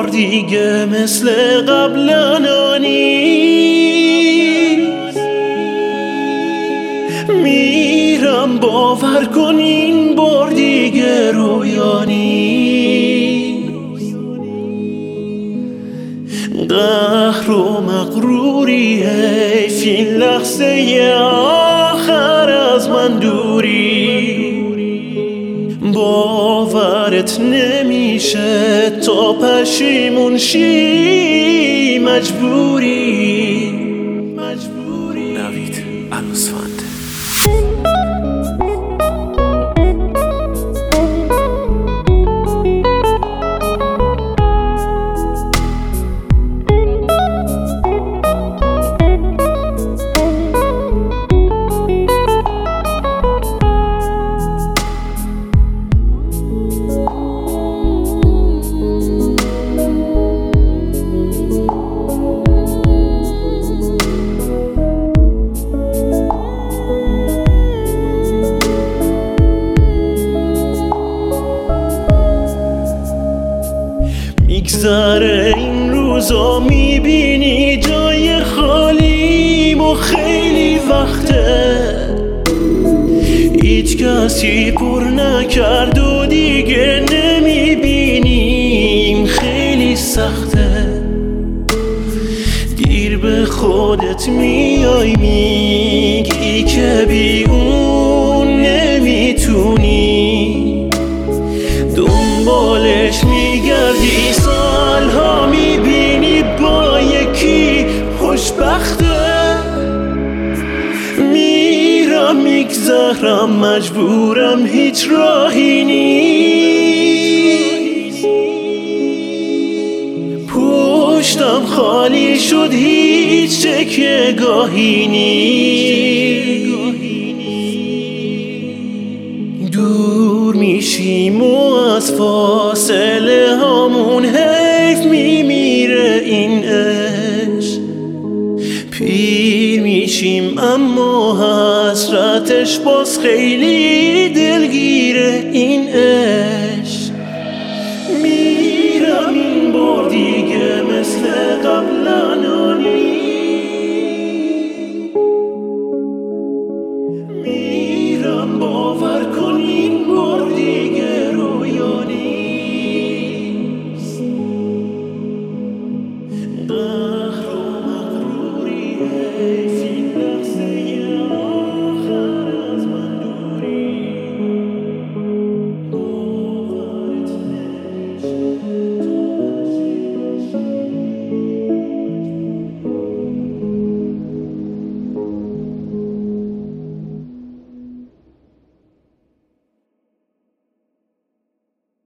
بار دیگه مثل قبلا نیست. میرم باور کن این بار دیگه رویا نیست. قهر و مغروری حیف این لحظه آخر از من دوری. باورت نمیشه تا پشیمون شی مجبوری. نوید الوسفند. میگذره این روزا میبینی جای خالیم و خیلی وقته هیچ کسی پر نکرد و دیگه نمیبینیم. خیلی سخته دیر به خودت میای میگی که بی اون نمیتونی. دنبالش میگردی سالها میبینی با یکی خوشبخته. میرم میگذرم مجبورم هیچ راهی نیست. پشتم خالی شد هیچ تکیه‌گاهی نیست. دور میشیم و از فاصله هامون حیف میمیره این عشق. پیر میشیم اما حسرتش باز خیلی دلگیره این عشق. میرم این بار دیگه مثل قبلا نیست.